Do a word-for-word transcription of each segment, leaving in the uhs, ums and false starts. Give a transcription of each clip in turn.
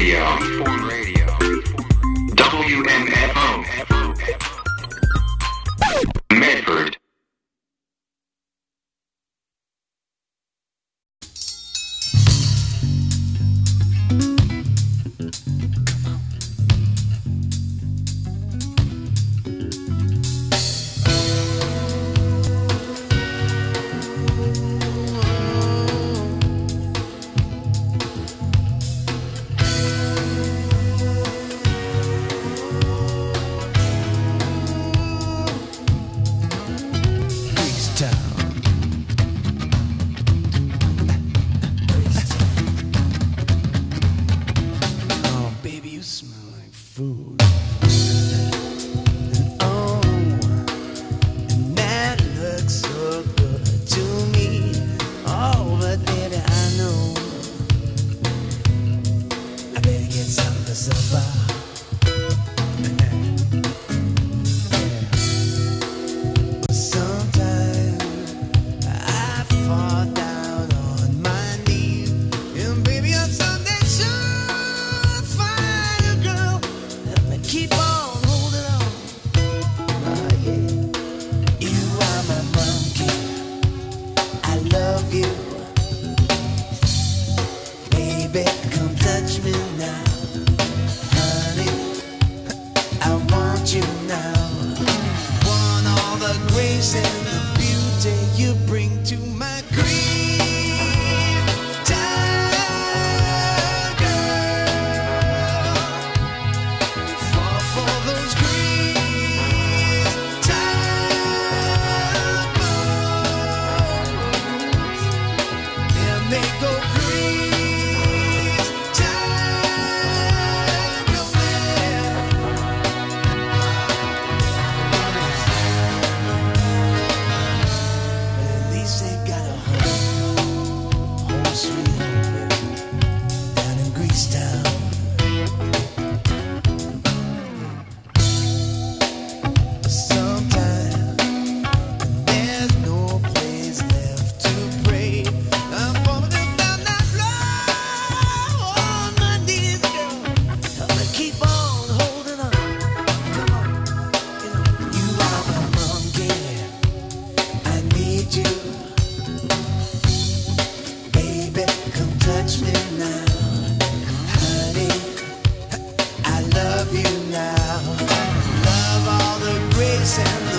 Radio. W M F O. Medford. Love all the grace and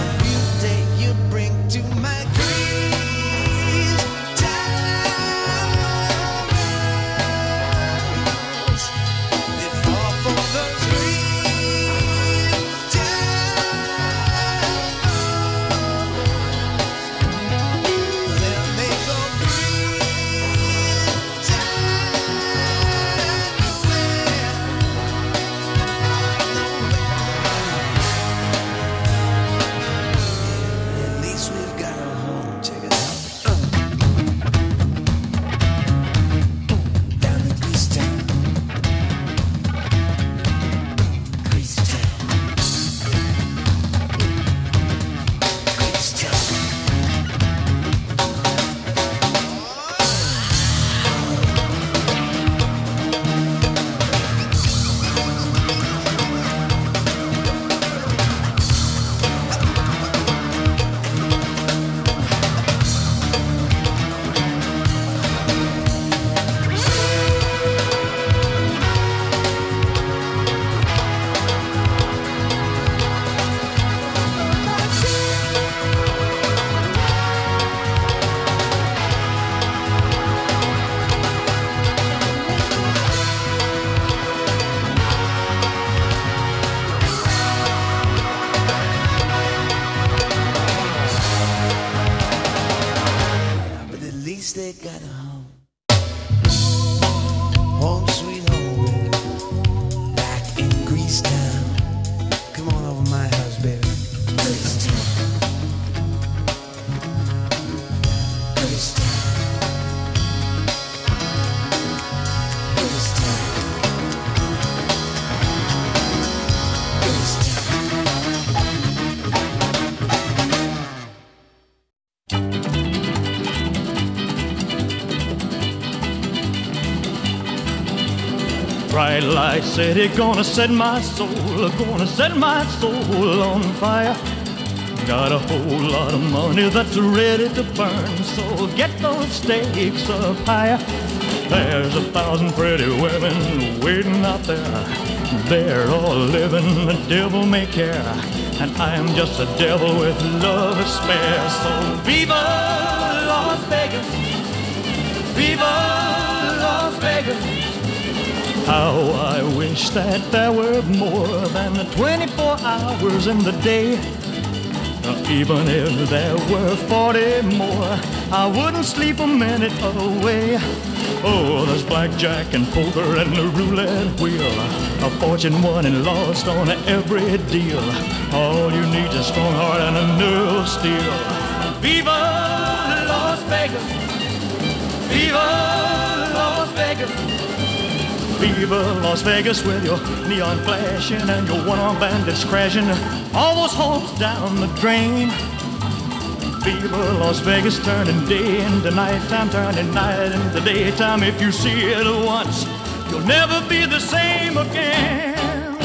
Nightlight City gonna set my soul, gonna set my soul on fire. Got a whole lot of money that's ready to burn, so get those stakes up higher. There's a thousand pretty women waiting out there. They're all living the devil may care, and I am just a devil with love to spare. So viva Las Vegas, viva Las Vegas. How I wish that there were more than twenty-four hours in the day. Even if there were forty more, I wouldn't sleep a minute away. Oh, there's blackjack and poker and the roulette wheel, a fortune won and lost on every deal. All you need is a strong heart and a nerve of steel. Viva Las Vegas, viva Las Vegas, viva Las Vegas with your neon flashing and your one-armed bandits crashing all those hopes down the drain. Viva Las Vegas, turning day into nighttime, turning night into daytime. If you see it once, you'll never be the same again.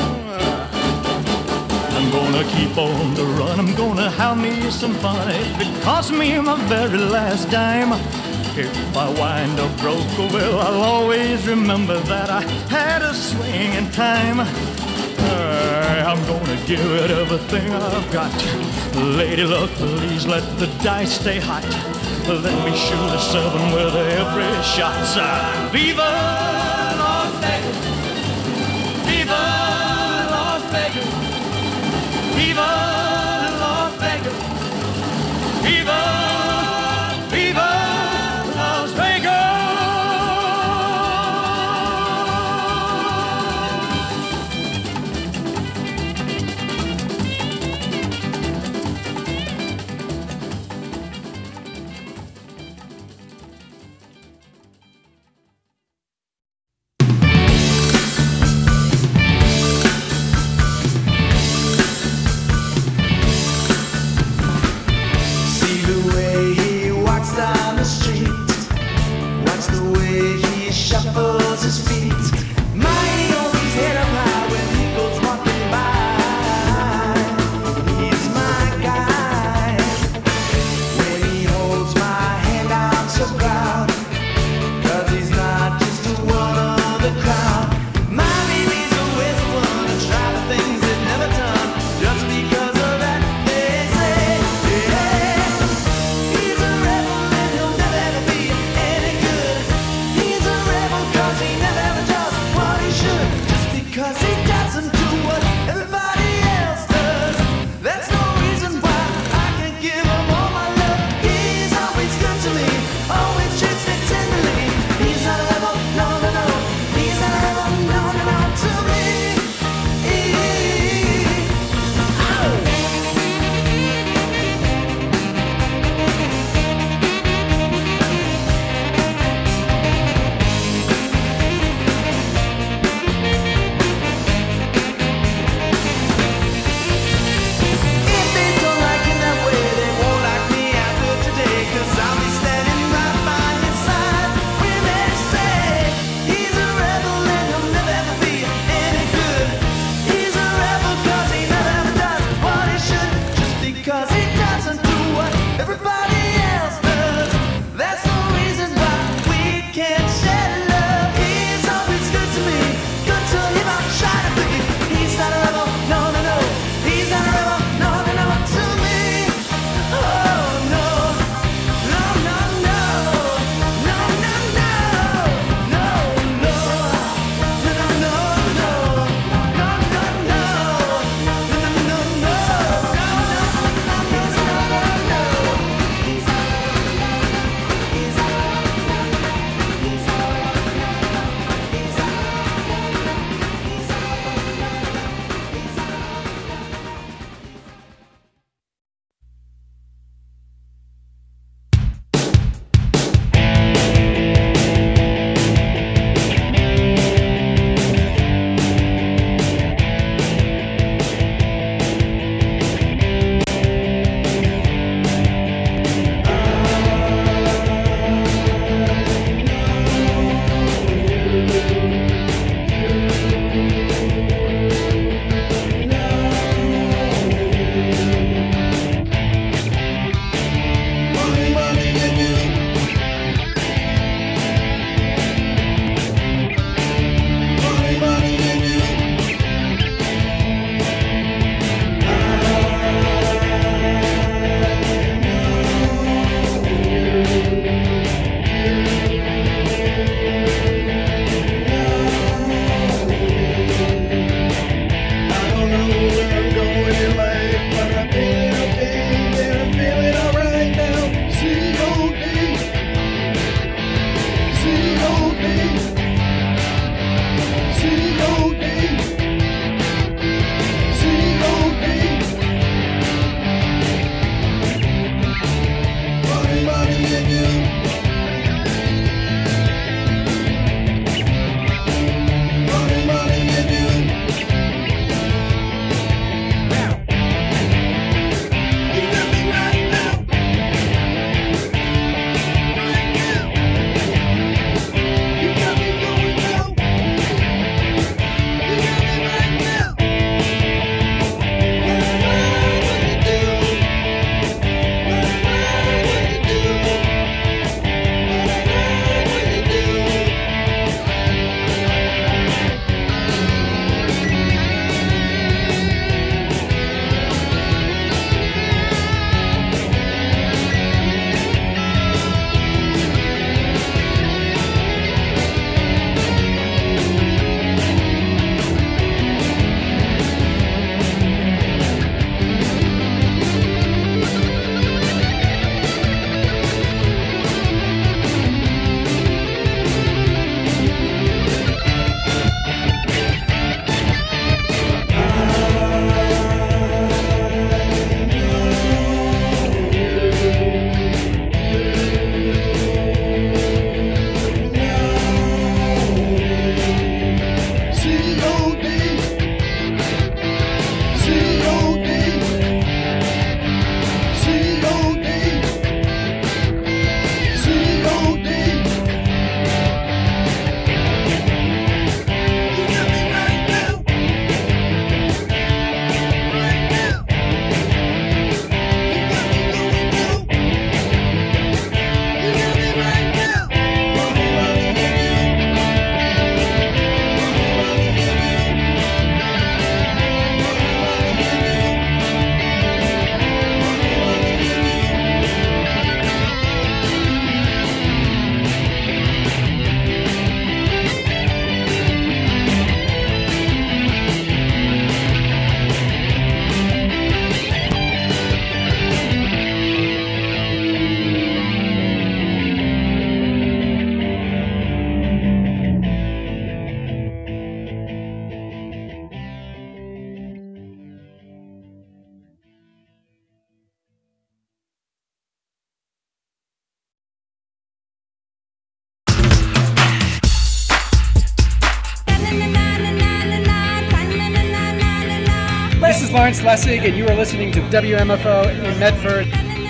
I'm gonna keep on the run, I'm gonna have me some fun. If it costs me my very last dime, if I wind up broke, well, I'll always remember that I had a swing in time. Uh, I'm gonna give it everything I've got. Lady luck, please let the dice stay hot. Let me shoot a seven with every shot. Uh, Viva Las Vegas, viva Las Vegas, viva Las Vegas, viva, viva Las Vegas. Lawrence Lessig, and you are listening to W M F O in Medford.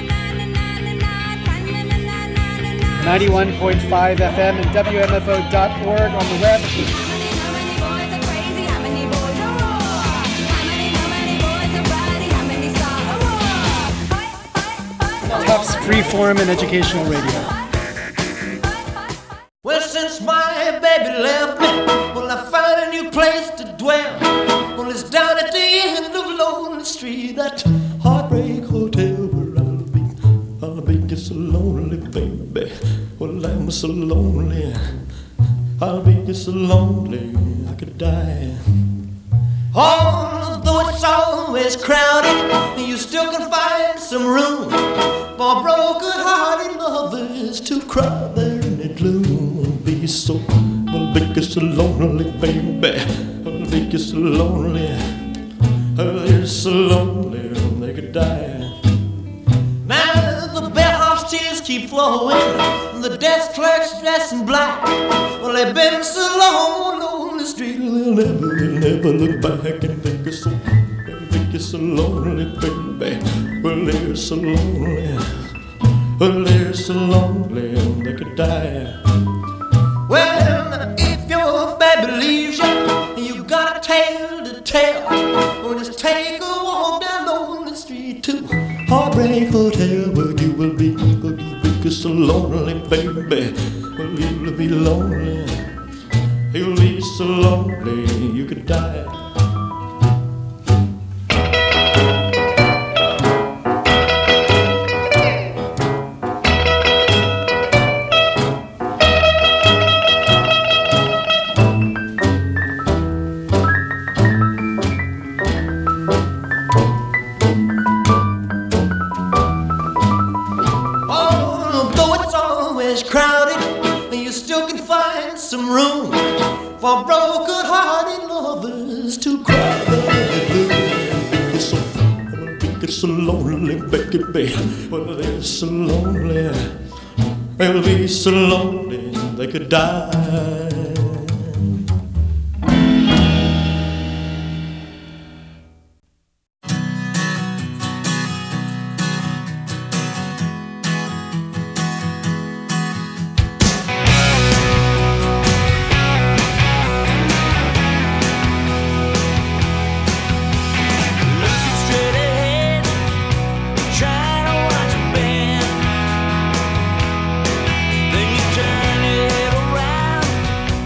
ninety-one point five F M and W M F O dot org on the web. Tufts Freeform and Educational Radio. Well, since my baby left me, well, I found a new place to dwell. Well, it's down at the end of Lonely Street, that Heartbreak Hotel where I'll be. I'll be just so lonely, baby. Well, I'm so lonely. I'll be just so lonely, I could die. Although it's always crowded, you still can find some room for broken-hearted lovers to cry there in the gloom. Be so, I'll be just so lonely, baby. I'll be just so lonely. Oh, they're so lonely, they could die. Now the bellhop's tears keep flowing, the desk clerk's dressed in black. Well, they've been so long on the street, they'll never, they'll never look back and think it's so, think it's so lonely, baby. Well, they're so lonely, well, they're so lonely, they could die. Well, if your baby leaves you, you got a tale to tell. Well, just take a walk down Lonely Street to Heartbreak Hotel, where you will be, where you will be so lonely, baby. Well, you'll be lonely, you'll be so lonely, you could die. Some room for broken-hearted lovers to cry. It's so, it's so lonely, baby. Well, they're so lonely. They'll be so lonely they could die. Then you turn it around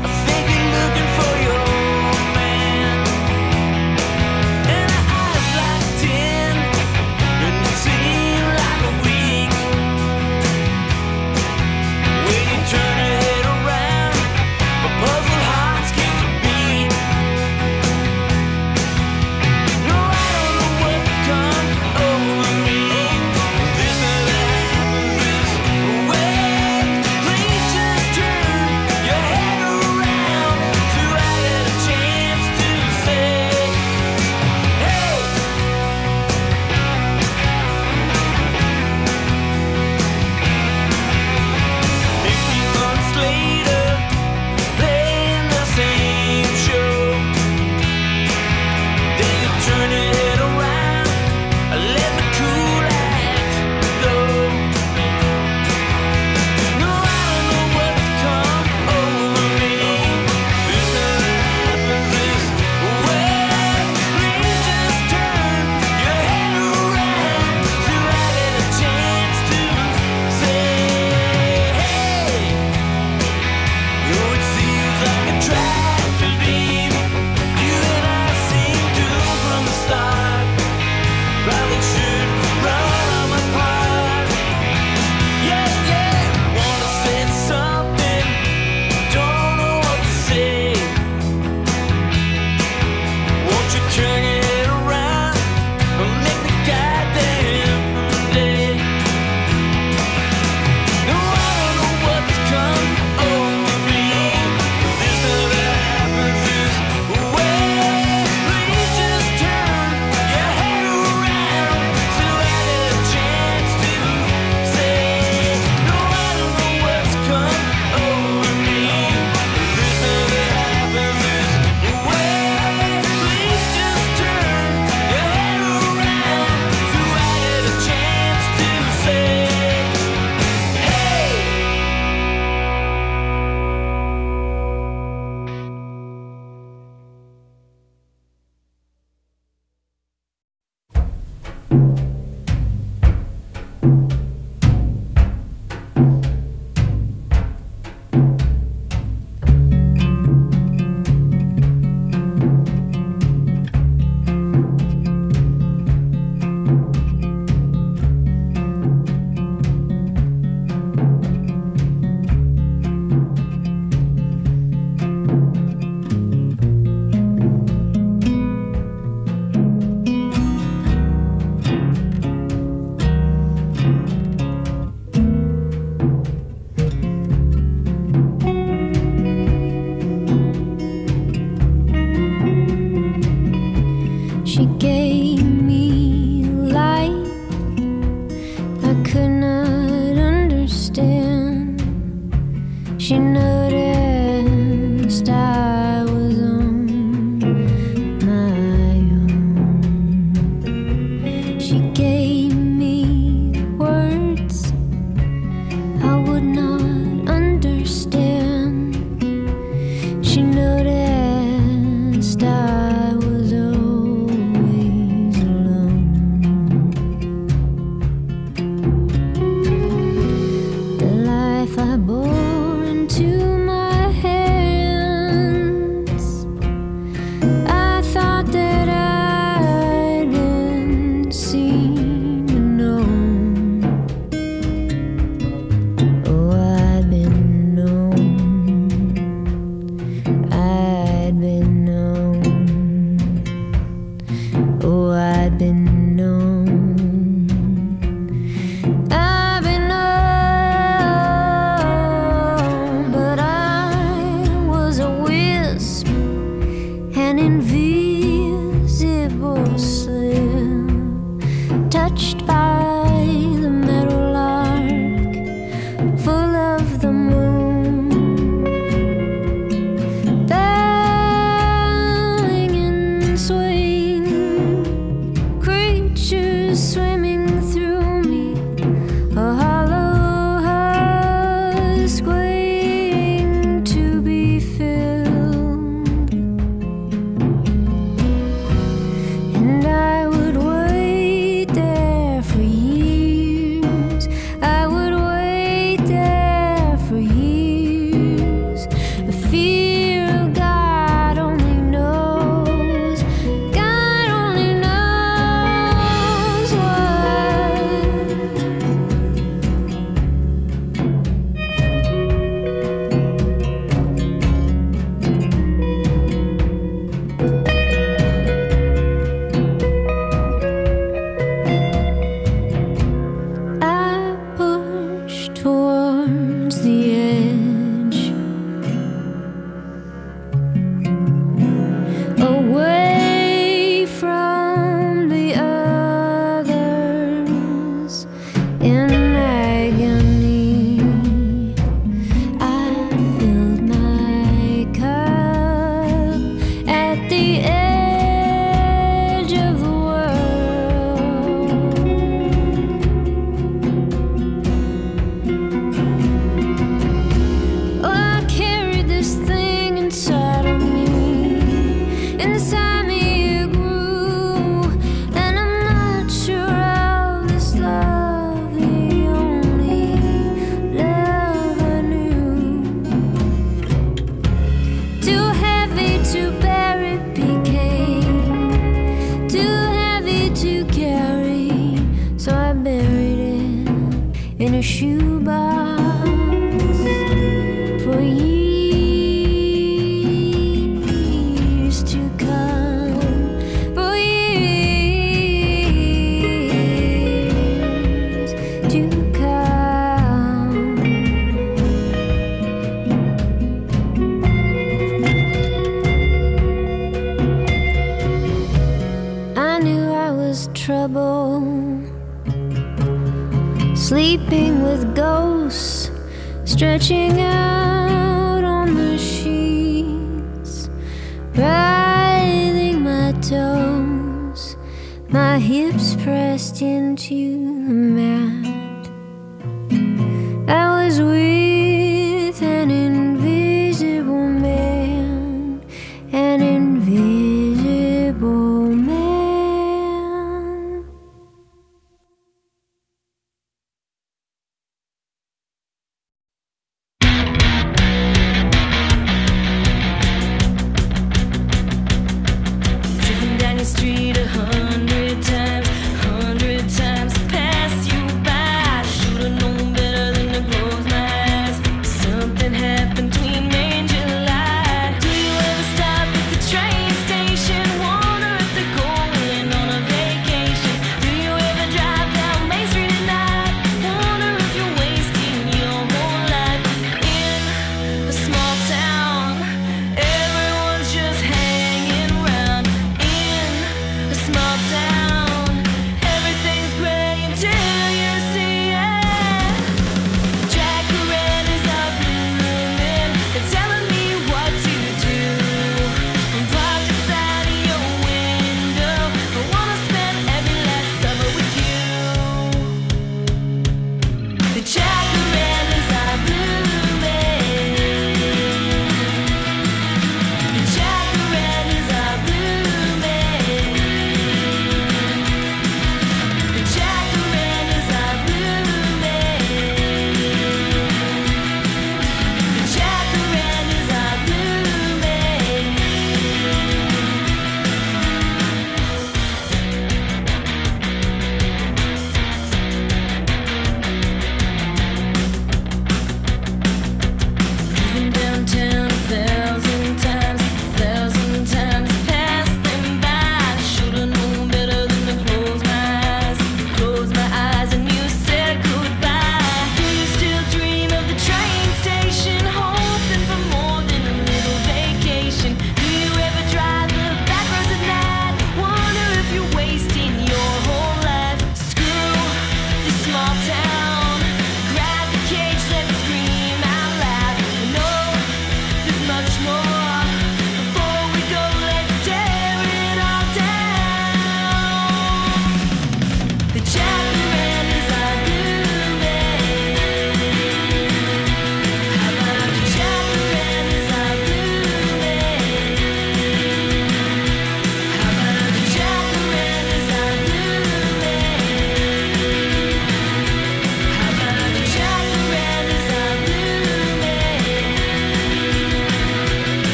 seen and known. Oh, I'd been known. I'd been known. Oh, I'd been known. I've been known, but I was a wisp, an invisible slip, touched by the meadow lark, full of the moon, bowing and swaying, creatures swimming through me, a hollow husk waiting to be filled. And I would wait there for years. I would wait there for years. The fear of God only knows. God only knows what. I push towards the edge, away from the others in agony. I filled my cup at the edge of the world. Oh, I carried this thing inside of me. Inside me it grew, and I'm not sure how this love, the only love I knew, too heavy to bear it became, too heavy to carry, so I buried it in a shoebox for years to come, for years to come. I knew I was trouble, sleeping with ghosts, stretching out on the sheets, writhing my toes, my hips pressed into the mat. I was with an invisible man, an invisible man. Driven down your street a hundred times, hundred times past you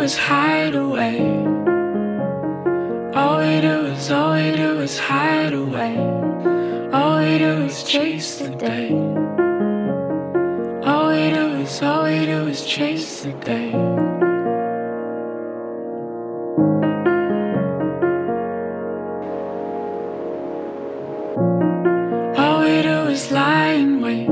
is hide away. All we do is, all we do is hide away. All we do is chase the day. All we do is, all we do is chase the day. All we do is lie and wait.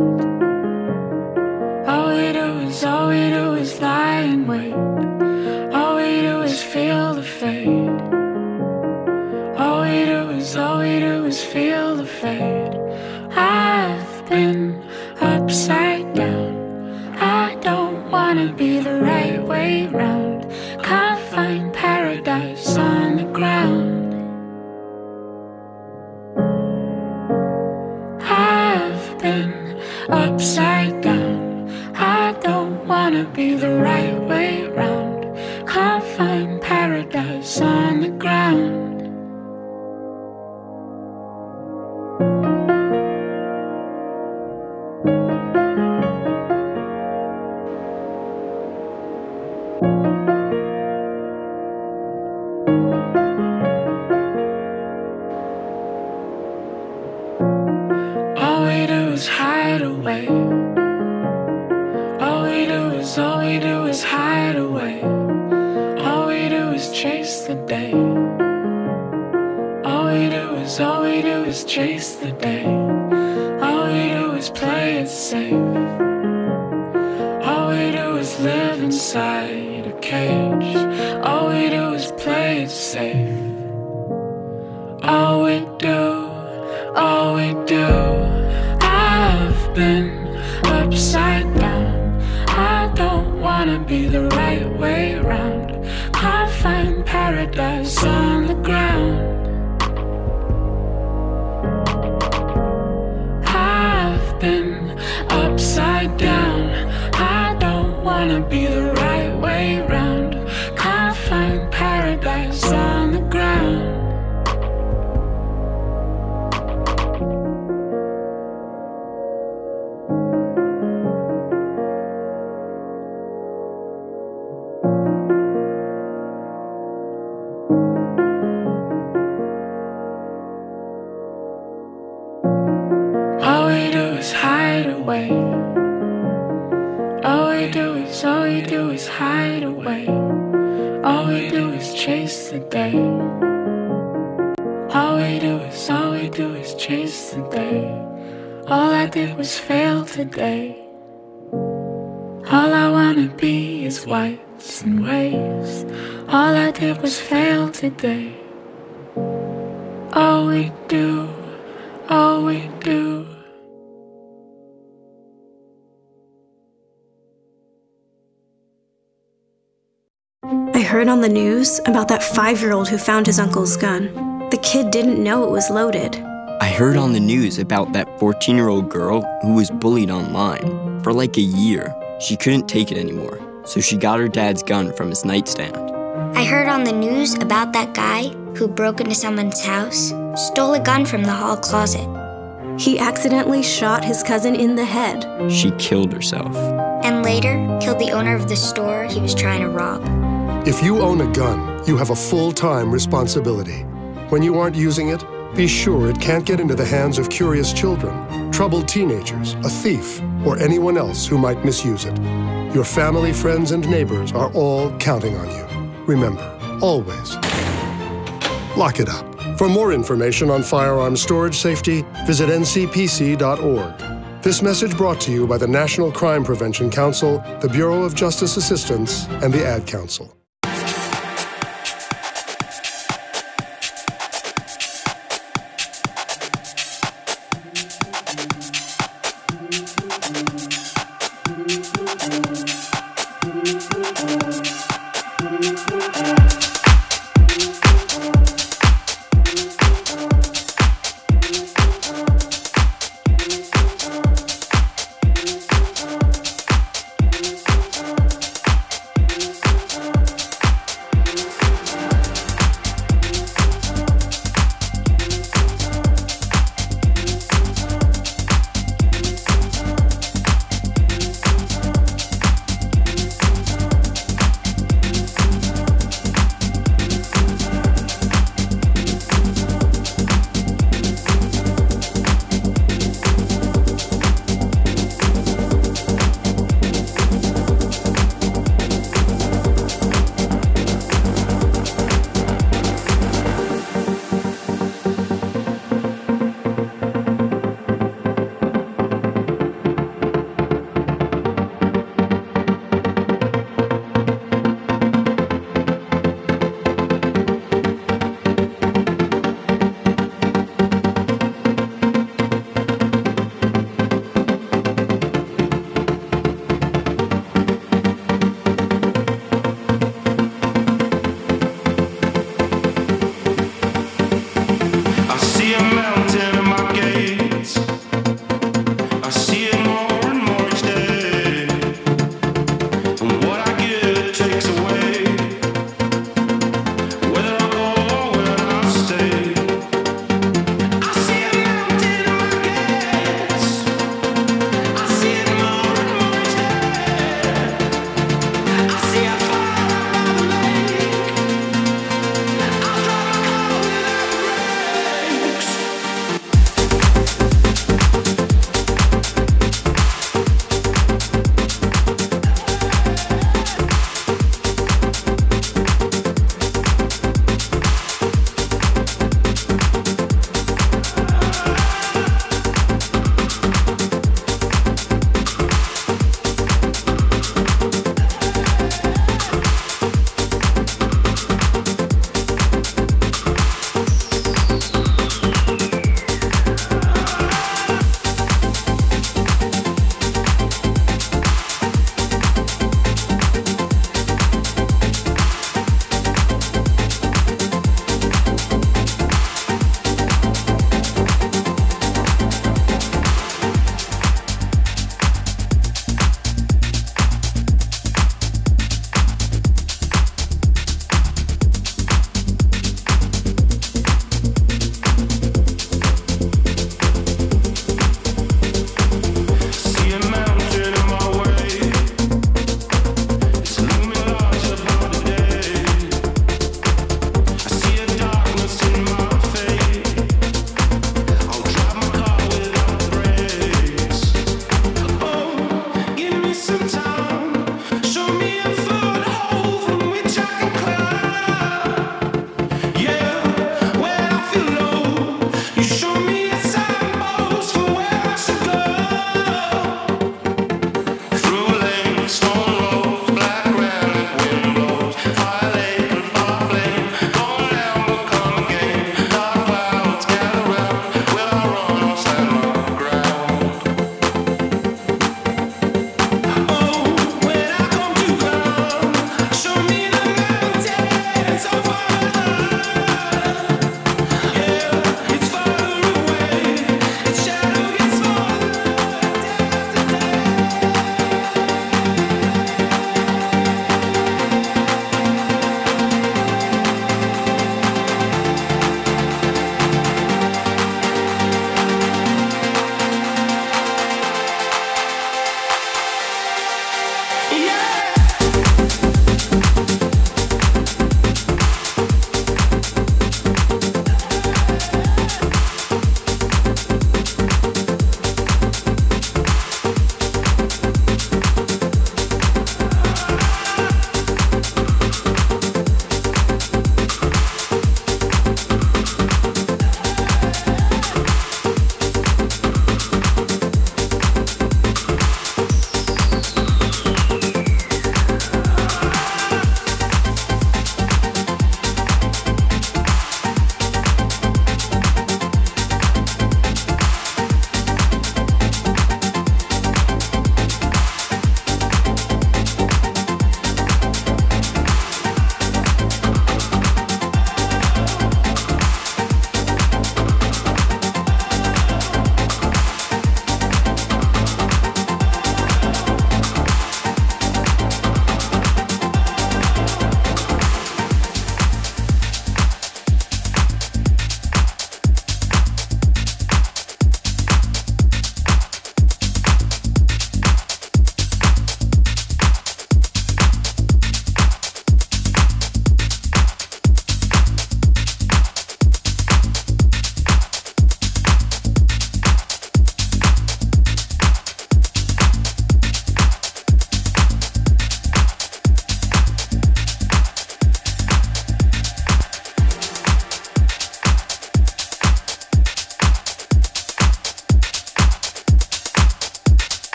All we do is, all we do is lie and wait. All we do is feel the fade. All we do is, all we do is feel the fade. I've been upside down. I don't wanna be the right way round. Can't find paradise on the ground. I've been upside down. I don't wanna be the right way round. Can't find paradise on the ground. All we do is hide away. All we do is, all we do is hide away. All we do is chase the day. All we do is, all we do is chase the day. All we do is play it safe. All we do is live inside a cage. All we do is play it safe. All we do, all we do. I've been upside down. I don't wanna be the right way round. Can't find paradise on the ground. I've been upside down. I don't wanna be the right way round. Can't find paradise on the ground. All we do is hide away. All we do is, all we do is hide away. All we do is chase the day. All we do is, all we do is chase the day. All I did was fail today. All I wanna be is whites and waves. All I did was fail today. All we do, all we do. I heard on the news about that five-year-old who found his uncle's gun. The kid didn't know it was loaded. I heard on the news about that fourteen-year-old girl who was bullied online for like a year. She couldn't take it anymore, so she got her dad's gun from his nightstand. I heard on the news about that guy who broke into someone's house, stole a gun from the hall closet. He accidentally shot his cousin in the head. She killed herself. And later, killed the owner of the store he was trying to rob. If you own a gun, you have a full-time responsibility. When you aren't using it, be sure it can't get into the hands of curious children, troubled teenagers, a thief, or anyone else who might misuse it. Your family, friends, and neighbors are all counting on you. Remember, always, lock it up. For more information on firearms storage safety, visit N C P C dot org. This message brought to you by the National Crime Prevention Council, the Bureau of Justice Assistance, and the Ad Council.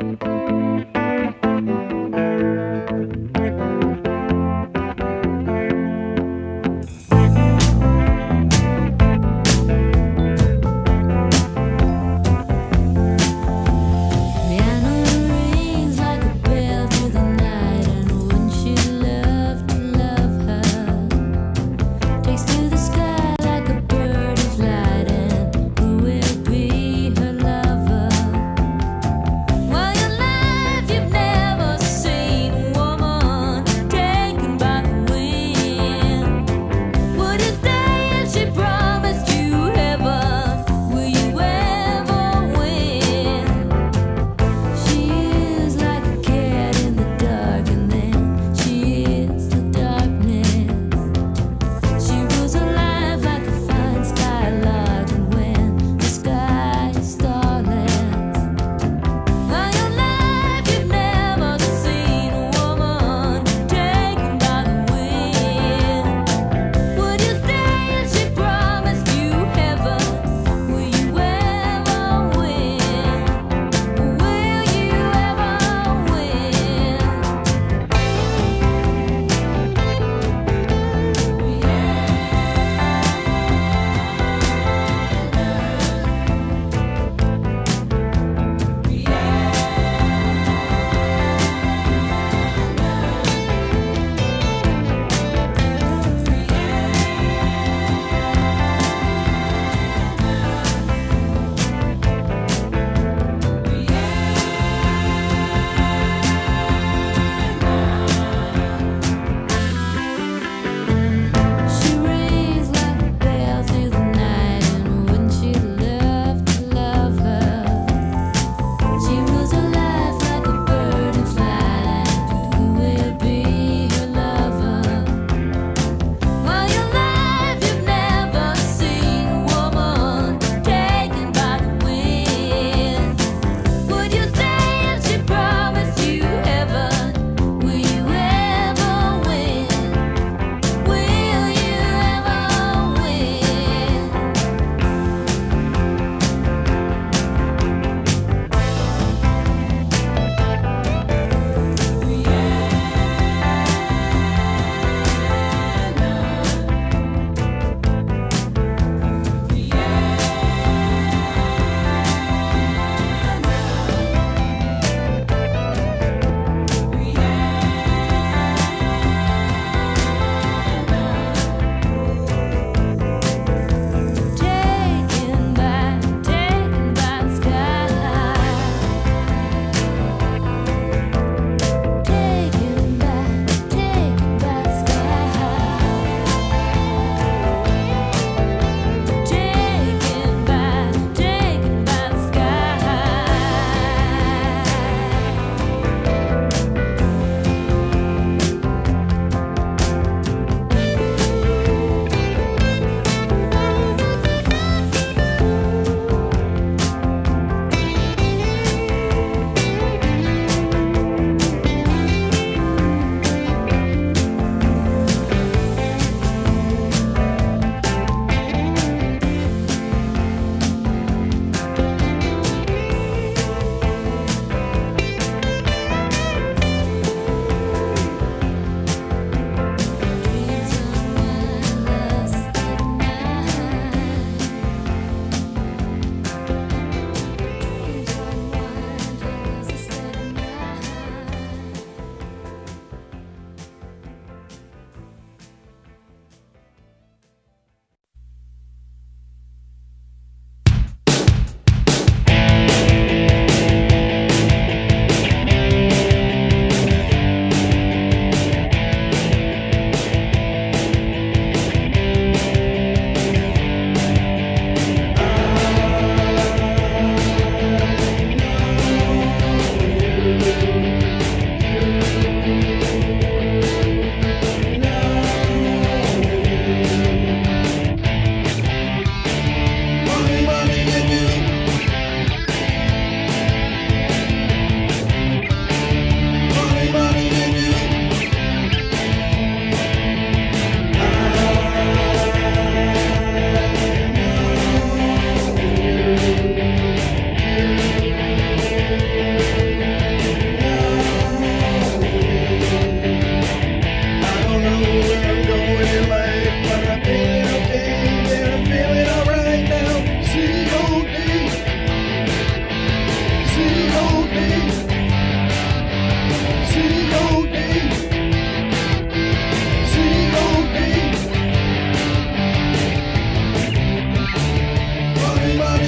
While you're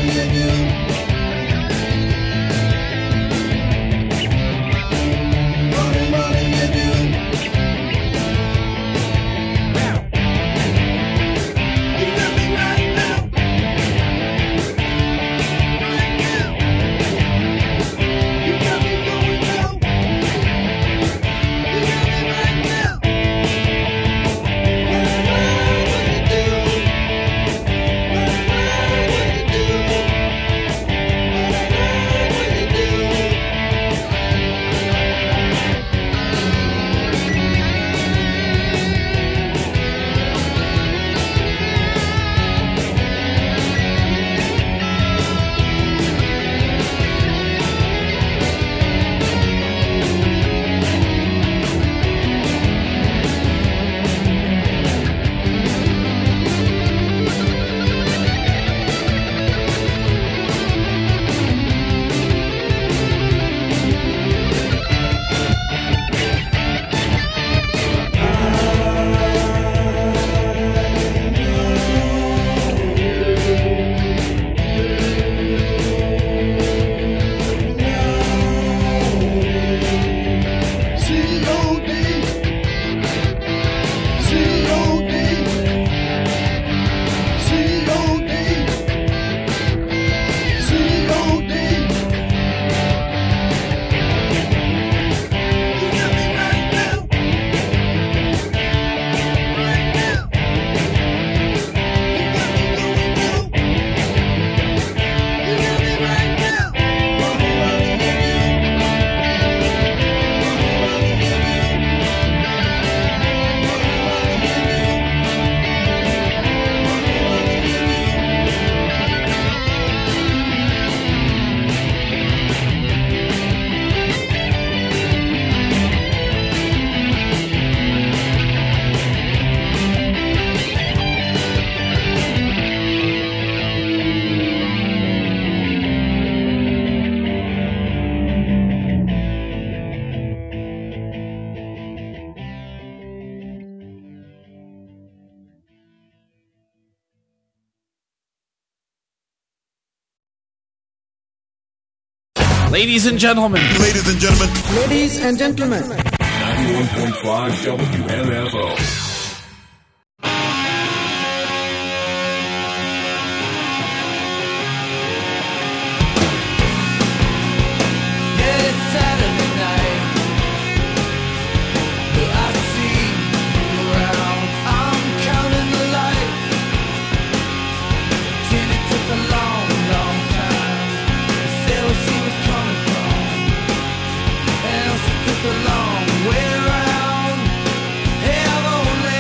Ladies and gentlemen. Ladies and gentlemen. Ladies and gentlemen. ninety-one point five W M F O. The long way around, heaven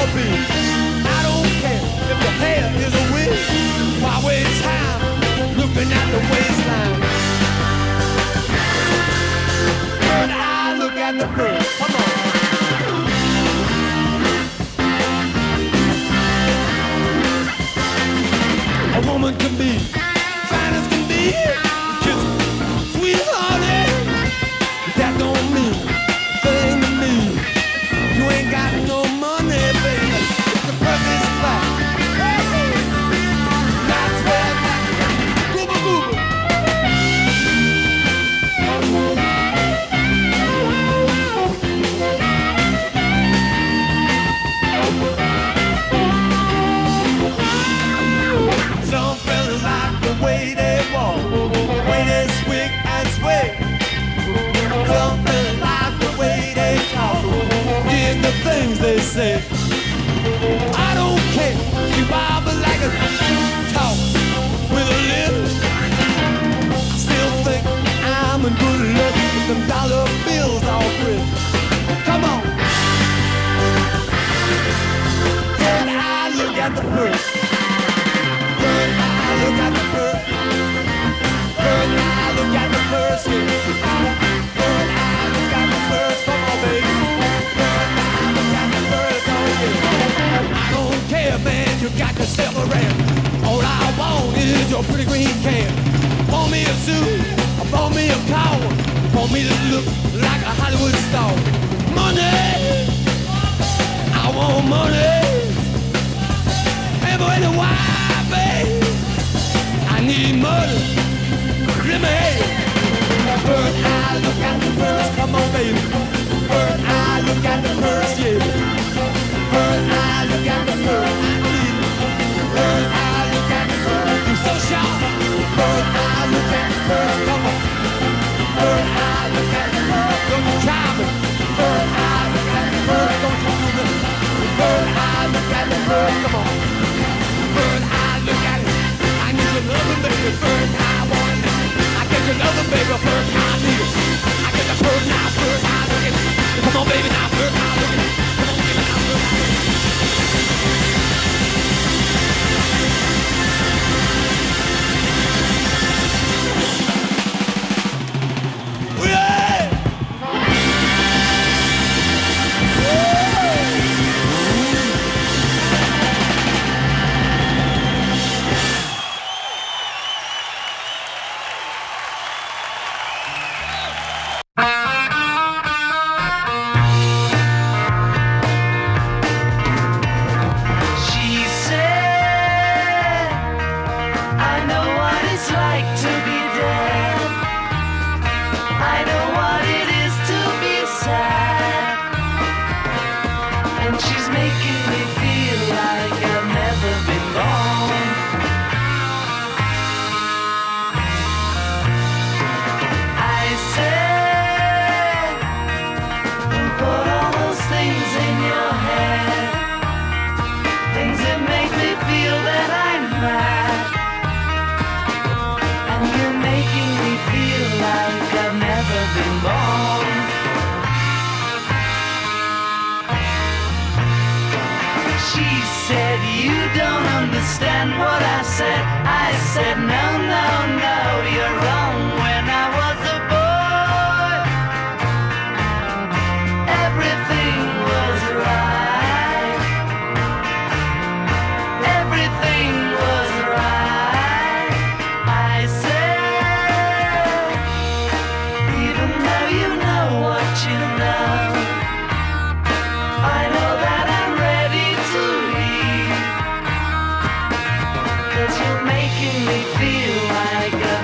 be. I don't care if your hair is a wig. Why waste time looking at the waistline? Bird eye, look at the bird. Come on. A woman can be fine as can be, kiss sweethearted. That don't mean a thing to me. You ain't got no money, baby. The perfect spot. That's where that gooba gooba. Some fellas like the way they walk, the way they swing and sway. Some fellas like the way they talk, hear the things they say. I don't care, she wobble like a talk with a lip. I still think I'm in good luck with them dollar bills all free. Come on. Third eye, look at the bird. Third eye, look at the bird. Third eye, look at the birds, yeah. Third eye, look at the birds, come on, baby. Third eye, look at the birds, oh yeah. I don't care, man, you got yourself around. All I want is your pretty green can. Want me a suit, want me a car, want me to look like a Hollywood star. Money, I want money. Every and why, babe, I need money. Let me hear you. Bird eye, look at the birds, come on, baby. Bird eye, look at the birds, yeah. Bird eye, look at the birds, bird eye, look at the birds, you're so sharp. Bird eye, look at the birds, come on. Bird eye, look at the birds, don't you try me. Bird eye, look at the birds, don't you do this. Bird eye, look at the birds, come on. Bird eye, look at it. I need your loving, baby. Bird eye, want it. I get your loving, baby. Bird eye, need it. I get the bird now, bird eye, look at it. Come on, baby, now, bird eye, look at it. Come on, baby, now, bird eye. Understand what I said. I said no, no, no, you're wrong. When I was a boy, everything was right. Everything was right. I said, even though you know what you know, I know that I'm ready to leave. 'Cause you're making me feel like a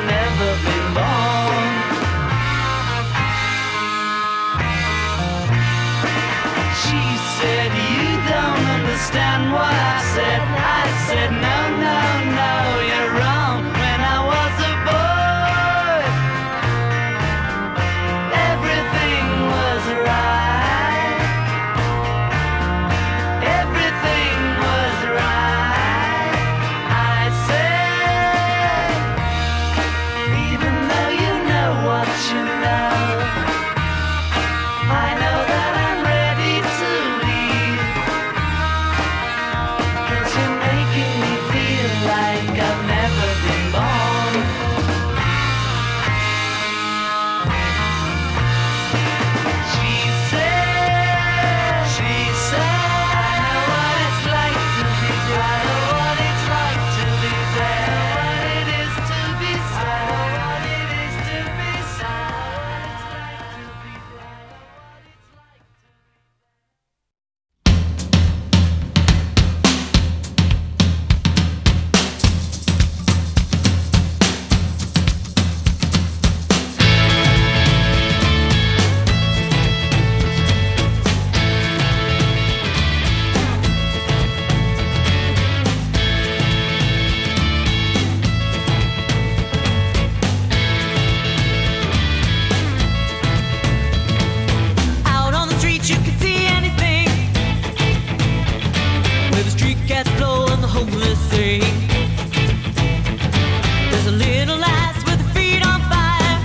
the sea. There's a little lass with her feet on fire,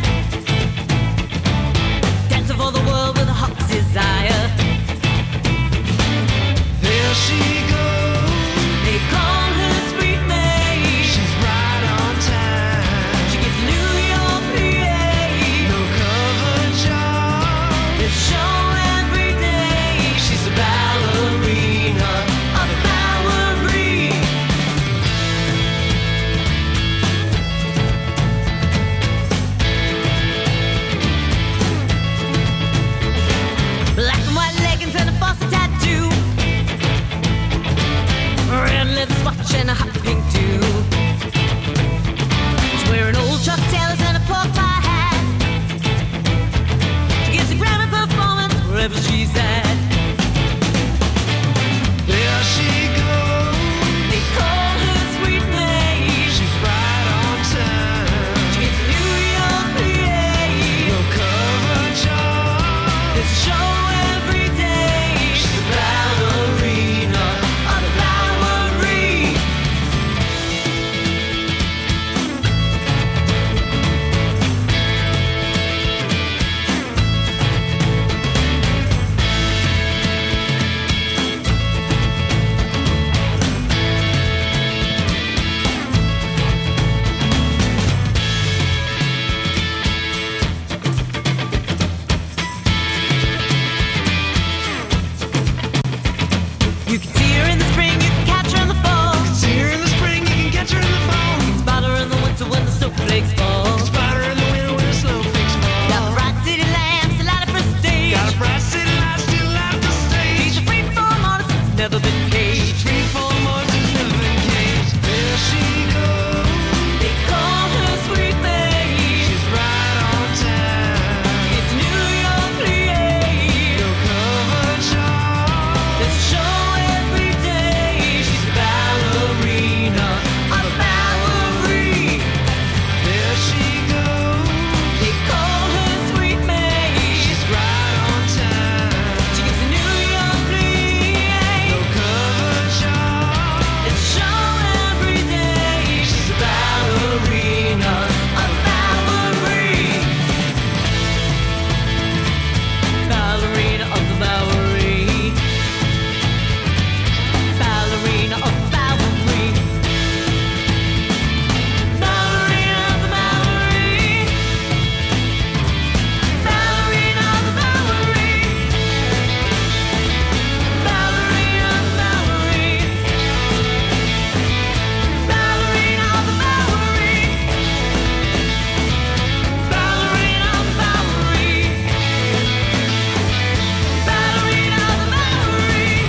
dancing for the world with a hot desire. There she goes. They call her Sweet May. She's right on time. She gets New York, P A. No cover job. It's show every day. She's a ballerina, a Bowery. Black and white leggings and a bossy tattoo, red leather swatch and a hot pink too. She's wearing old Chuck Taylors and a pork pie hat. She gets a Grammy performance wherever she's at. There she goes. They call her Sweet May. She's right on time. She gets New York, P A. No cover job. There's a show every day. She's a ballerina on a Bowery. You can see her in the spring, you can catch her in the fall. You can see her in the spring, you can catch her in the fall. You can spot her in the winter when the snowflakes fall. You can spot her in the winter when the snowflakes fall. Got the bright city lamps, a light up her stage. Got a bright city light, still light up the stage. She's a free-form artist, it's never been caged.